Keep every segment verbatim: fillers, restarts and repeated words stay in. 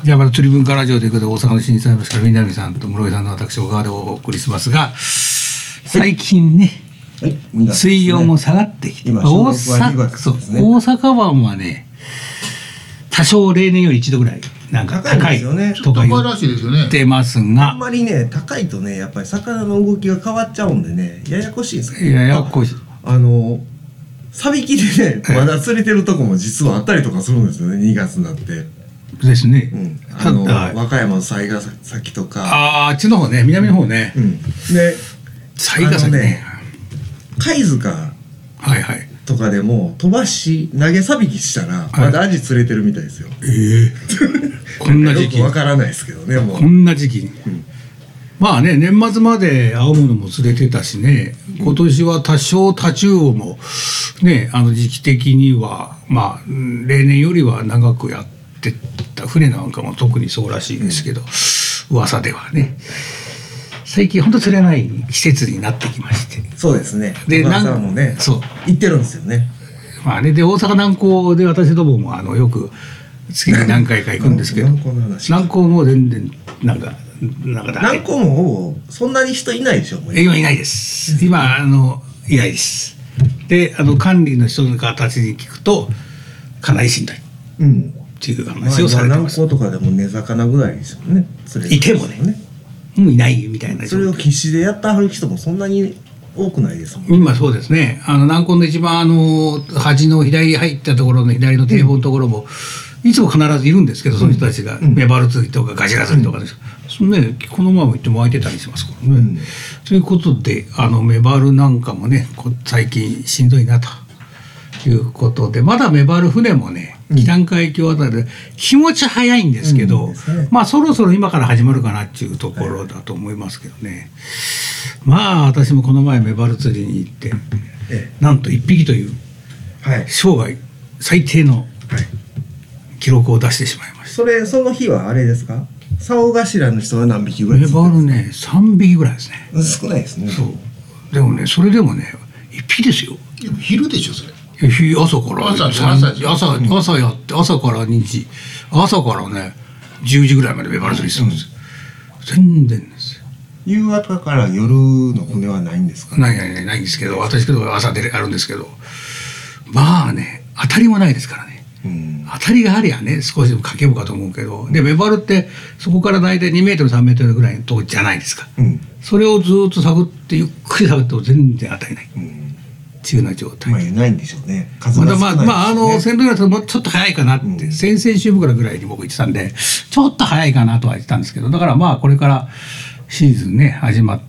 じゃあまた釣り文化ラジオということで、大阪の震災橋から南さんと室井さんの私小川でお送りしますが、最近ね、はい、水温も下がってきて、大阪、そう、大阪湾はね多少例年よりいちどぐらいなんか高いとか言ってますが、 あんまりね高いとねやっぱり魚の動きが変わっちゃうんでね、ややこしいですね。ややこしい。 あのサビキでねまだ釣れてるとこも実はあったりとかするんですよね、にがつになって。 ですね。 うん、あの和歌山の雑賀崎とか、 ああっちの方ね、南の方ね。 うん、で雑賀崎ね、 貝塚とかでも飛ばし投げさびきしたらまだアジ釣れてるみたいですよ。 ええこんな時期よくわからないですけどね、もうこんな時期に、うん、まあね、年末まで青物も釣れてたしね、今年は多少タチウオもね、あの時期的にはまあ例年よりは長くやってた船なんかも特にそうらしいですけど、うん、噂ではね最近本当釣れない季節になってきまして。 そうですね。 で、 なんかもね、そう行ってるんですよね。 まあね、で大阪南港で私どももあのよく月に何回か行くんですけど、 南港の話。 南港も全然なんかなんか南港もほぼそんなに人いないでしょ。 今いないです。今あのいないです。で、あの管理の人の形に聞くとかなりしんどい。うん。っていう話をされてます。 南港とかでも根魚ぐらいですよね。 いてもね。もういないみたいな。 それを必死でやったはる人もそんなに多くないですもんね。 今そうですね。あの南港の一番あの端の左入ったところの左の堤防のところも、うん、いつも必ずいるんですけど、その人たちが、うん、メバル釣りとかガジラ釣りとかです。うん、そのね、このまま行っても空いてたりしますからね。うん、ということで、あのメバルなんかもね、最近しんどいなということで、まだメバル船もね。北海峡あたりで気持ち早いんですけど、うんね、まあそろそろ今から始まるかなっていうところだと思いますけどね、はい、まあ私もこの前メバル釣りに行って、ええ、なんといっぴきという、はい、生涯最低の記録を出してしまいました。 それその日はあれですか、竿頭の人は何匹ぐらいですか？メバルねさんびきぐらいですね。 少ないですね。 そうでもね、それでもねいっぴきですよ。 昼でしょそれ。 朝から朝朝朝やって朝からにじ朝からねじゅうじぐらいまでメバル釣りするんですよ、うん、全然ですよ。 夕方から夜の船はないんですか？ ないないないないんですけど、私けど朝出あるんですけど、まあね当たりもないですからね、うん、当たりがありゃね少しでもかけようかと思うけど、でメバルってそこから大体にメートルさんメートルぐらいのとこじゃないですか、うん、それをずっと探ってゆっくり探っても全然当たりない、うん、っていうような状態。 まあないんでしょうね。 数が少ないですね。まだまあまああの先頭ぐらいもうちょっと早いかなって、うん、先々週ぐらいに僕言ってたんでちょっと早いかなとは言ってたんですけど、だからまあこれからシーズンね始まって、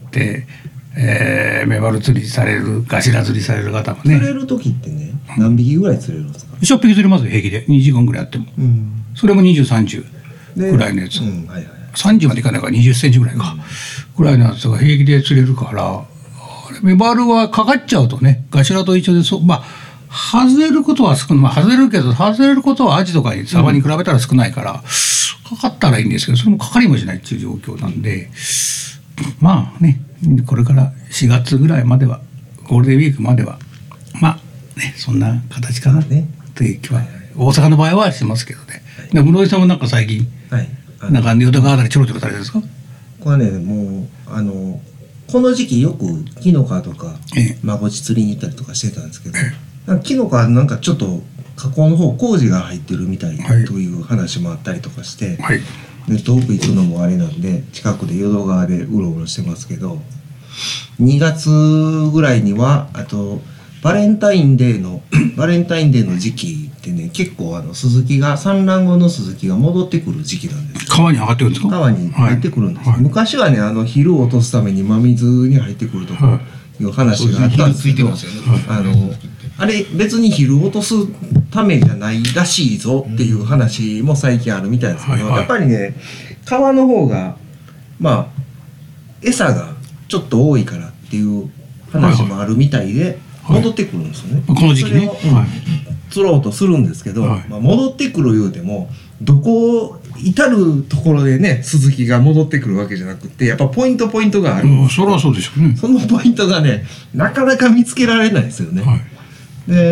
えー、メバル釣りされるガシラ釣りされる方もね。 釣れる時ってね何匹ぐらい釣れるんですか？ いちぴき釣れますよ平気でにじかんぐらいやっても、うん、それもにじゅう、さんじゅうぐらいのやつ、うんはいはい、さんじゅうまでいかないからにじゅっセンチぐらいか、うん、ぐらいのやつが平気で釣れるから。メバルはかかっちゃうとね、ガシラと一緒でそまあ外れることは少ない、まあ、外れるけど外れることはアジとかにサバに比べたら少ないから、うん、かかったらいいんですけど、それもかかりもしないっていう状況なんで、まあねこれからしがつぐらいまではゴールデンウィークまではまあねそんな形かなねという気は大阪の場合はしますけどね。で室井さんもなんか最近、はい、なんか淀川あたりちょろちょろされてるんですか？ これはねもうあのこの時期よくキノコとかマゴチ釣りに行ったりとかしてたんですけど、なんかキノコはなんかちょっと河口の方工事が入ってるみたいという話もあったりとかして、はい、で遠く行くのもあれなんで近くで淀川でうろうろしてますけど、にがつぐらいにはあとバレンタインデーのバレンタインデーの時期ってね結構あのスズキが産卵後のスズキが戻ってくる時期なんですよ。 川に上がってくるんですか？ 川に入ってくるんです、はいはい、昔はねあの昼を落とすために真水に入ってくるとかいう話があったんですけど、はい、あのあれ別に昼を落とすためじゃないらしいぞっていう話も最近あるみたいですけど、はいはい、やっぱりね川の方がまあ餌がちょっと多いからっていう話もあるみたいで、はいはい戻ってくるんですよね、 はい、この時期ね、 うんはい、釣ろうとするんですけど、はいまあ、戻ってくる言うてもどこ至るところでねスズキが戻ってくるわけじゃなくてやっぱポイントポイントがある、 うん、それはそうでしょうね。 そのポイントがねなかなか見つけられないですよね、はい、で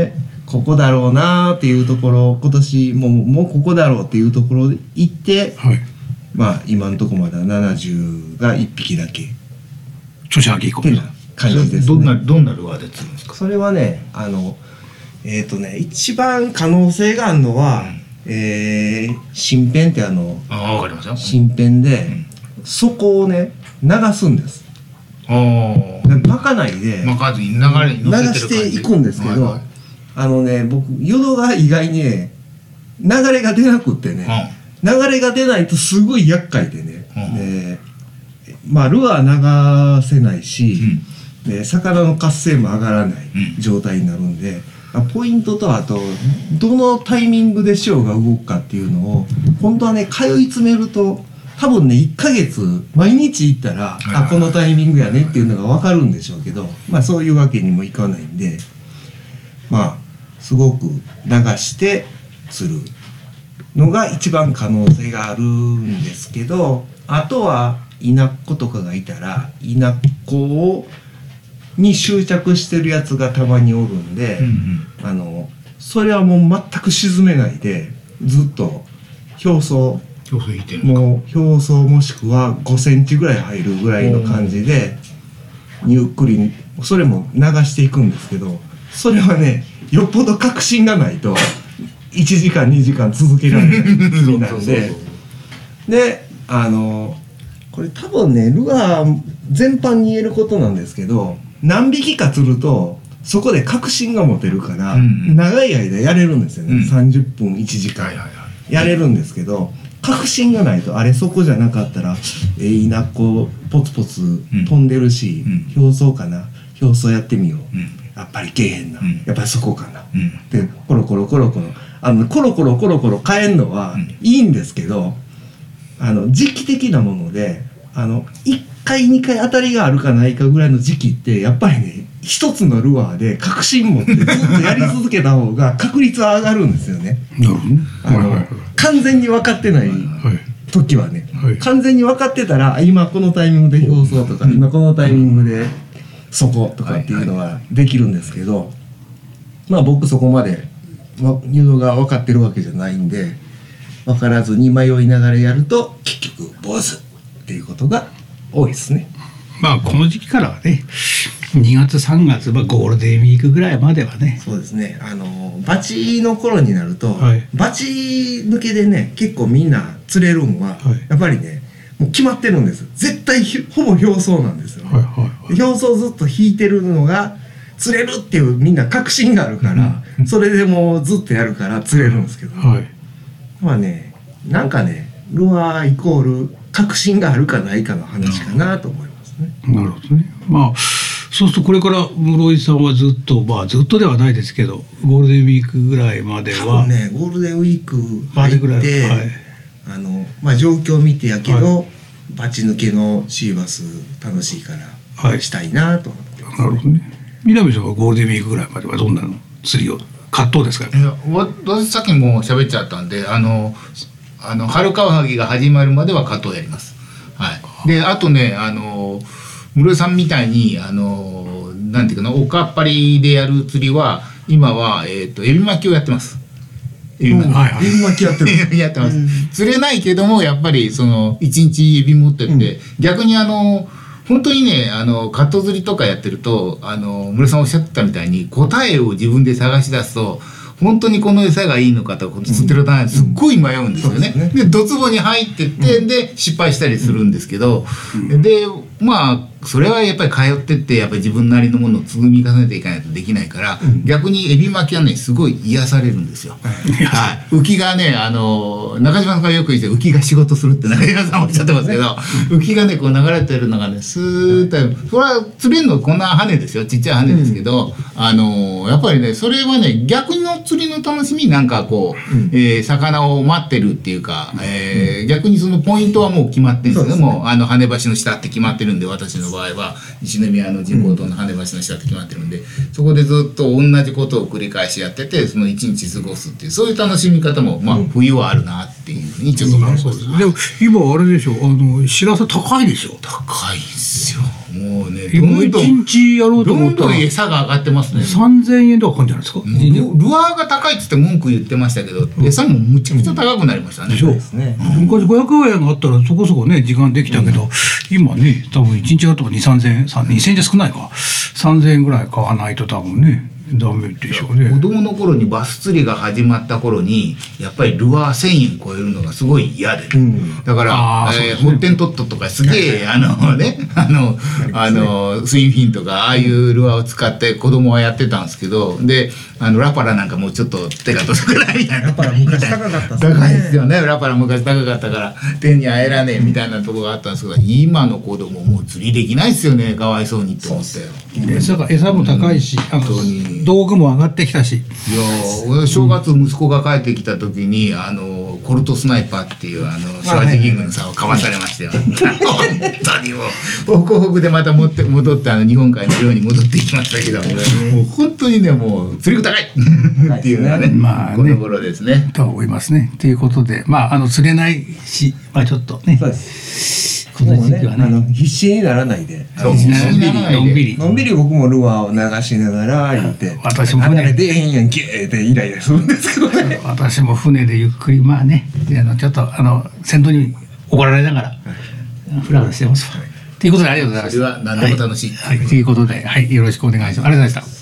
ここだろうなっていうところ、今年もうもうここだろうっていうところで行って、はい、まあ今のところまだななじゅうがいっぴきだけ年明け以降ってな感じですね。 どんなどんなルアーで釣るんですか？ それはね、あのえっ、ー、とね一番可能性があるのは、うん、えー、新編ってあのあわかりますよ。 新編で、うん、底をね流すんです。 あ巻かないで巻かずに流れに乗せてる感じ流していくんですけど、はいはい、あのね僕淀が意外にね流れが出なくってね、うん、流れが出ないとすごい厄介でね、うん、でまあルアー流せないし、うん、で魚の活性も上がらない状態になるんで、うん、ポイントとあとどのタイミングで潮が動くかっていうのを本当はね通い詰めると多分ねいっかげつ毎日行ったら、あこのタイミングやねっていうのが分かるんでしょうけど、まあそういうわけにもいかないんで、まあすごく流して釣るのが一番可能性があるんですけど、あとは稲っ子とかがいたら稲っ子をに執着してるやつがたまにおるんで、うんうん、あのそれはもう全く沈めないでずっと表層もう表層もしくはごセンチぐらい入るぐらいの感じでゆっくりそれも流していくんですけど、それはねよっぽど確信がないといちじかんにじかん続けられない釣りなんでであのこれ多分ねルアー全般に言えることなんですけど、何匹か釣るとそこで確信が持てるから、うん、長い間やれるんですよね、うん、さんじゅっぷんいちじかんやれるんですけど、確信がないとあれそこじゃなかったらえー、稲子ポツポツ飛んでるし、うん、表層かな表層やってみよう、うん、やっぱりけえへんな、うん、やっぱりそこかな、うん、でコロコロコロコロあのコロコロコロコロ変えるのはいいんですけど、あの時期的なものであのいっかいにかい当たりがあるかないかぐらいの時期ってやっぱりね一つのルアーで確信持ってずっとやり続けた方が確率は上がるんですよね。あの、はいはい、完全に分かってない時はね、はいはい、完全に分かってたら今このタイミングで表層とか、うん、今このタイミングで底とかっていうのはできるんですけど、はいはい、まあ僕そこまで誘導が分かってるわけじゃないんで分からずに迷いながらやると結局坊主っていうことが多いですね。 まあこの時期からはねにがつさんがつ、まあ、ゴールデンウィークぐらいまではね、 そうですね、あのバチの頃になると、はい、バチ抜けでね結構みんな釣れるんは、はい、やっぱりねもう決まってるんです。絶対ほぼ表層なんですよね、はいはいはい、表層ずっと引いてるのが釣れるっていうみんな確信があるから、うん、それでもうずっとやるから釣れるんですけど、はい、まあねなんかねルアーイコール確信があるかないかの話かなと思いますね。 なるほどね。まあそうするとこれから室井さんはずっとまあずっとではないですけどゴールデンウィークぐらいまでは多分ねゴールデンウィーク入って、はい、あのまあ状況見てやけど、はい、バチ抜けのシーバス楽しいからしたいなと思ってます、ね。 なるほどね。南さんはゴールデンウィークぐらいまではどんなの釣りを葛藤ですか？ いや私さっきも喋っちゃったんであのあの春カワハギが始まるまでは葛藤やります。はい。であとねあの室井さんみたいにあのなんていうかなおかっぱりでやる釣りは今はえっとエビ巻きをやってます。 エビ巻き、はいはい、エビ巻きやってるやってます。釣れないけどもやっぱりその一日エビ持ってって、うん、逆にあの本当にねあのカット釣りとかやってるとあの室井さんおっしゃってたみたいに答えを自分で探し出すと本当にこの餌がいいのかとか釣ってる単位すっごい迷うんですよね。うんうん、でドツボに入ってって、うん、で失敗したりするんですけど、うん、でまあそれはやっぱり通ってってやっぱり自分なりのものを積み重ねていかないとできないから、うん、逆にエビ巻きはねすごい癒されるんですよ。はい、浮きがねあの中島さんがよく言って浮きが仕事するって中島さんおっしゃってますけど浮きがねこう流れてるのがねスーッとそれは釣れるのこんな羽ですよちっちゃい羽ですけど、うん、あのやっぱりねそれはね逆の釣りの楽しみなんかこう、うんえー、魚を待ってるっていうか、えーうん、逆にそのポイントはもう決まってるんですけども、ね、あの羽橋の下って決まってるんで私の場合は西宮の人工島の羽橋の下って決まってるんで、うん、そこでずっと同じことを繰り返しやっててその一日過ごすっていうそういう楽しみ方も、まあ、冬はあるなっていうふうにちょっと思います、 うん、でも今あれでしょあの白さ高いでしょ。 高いですよもうね今一日やろうと思ったらどんどん餌が上がってますね。 さんぜんえんとかかかるんじゃないですか。 ルルアーが高いっつって文句言ってましたけど、餌もむちゃくちゃ高くなりましたね。 でしょう。昔ごひゃくえんがあったらそこそこね時間できたけど、今ね多分いちにちやるとかにせんさんぜんえん、にせんえんじゃ少ないか、さんぜんえんぐらい買わないと多分ねダメでしょうね。 子供の頃にバス釣りが始まった頃にやっぱりルアーせんえん超えるのがすごい嫌で、うん、だからえーホッテントットとかすげえあのねあのあのスインフィンとかああいうルアーを使って子供はやってたんですけど、であのラパラなんかもうちょっと手が届かないみたいな。 ラパラ昔高かったですね。 高いですよね。ラパラ昔高かったから手に入らねえみたいなところがあったんですけど、今の子供もう釣りできないですよね。かわいそうにって思ってよ。 餌が餌も高いし、うん、あの道具も上がってきたし。いや正月息子が帰ってきた時にあのコルトスナイパーっていうあのシュワジギングの差をかわされましたよ。本当にもうホクホクでまた持って戻ってあの日本海のように戻っていきましたけど、もう本当にねもう釣り具高いっていうのはね、まあねこの頃ですね。 と思いますね。ということでまああの釣れないし、まあちょっとね。 そうです。 この時期はね、 あの必死にならないで、 そう必死にならないでのんびりのんびり僕もルアーを流しながら言って、 私も船で出えへんやんけーってイライラするんですけどね。 私も船でゆっくりまあね、あのちょっとあの先頭に怒られながらフラフラしてます。ということでありがとうございました。 それは何でも楽しい。 はい、ということではいよろしくお願いします。ありがとうございました。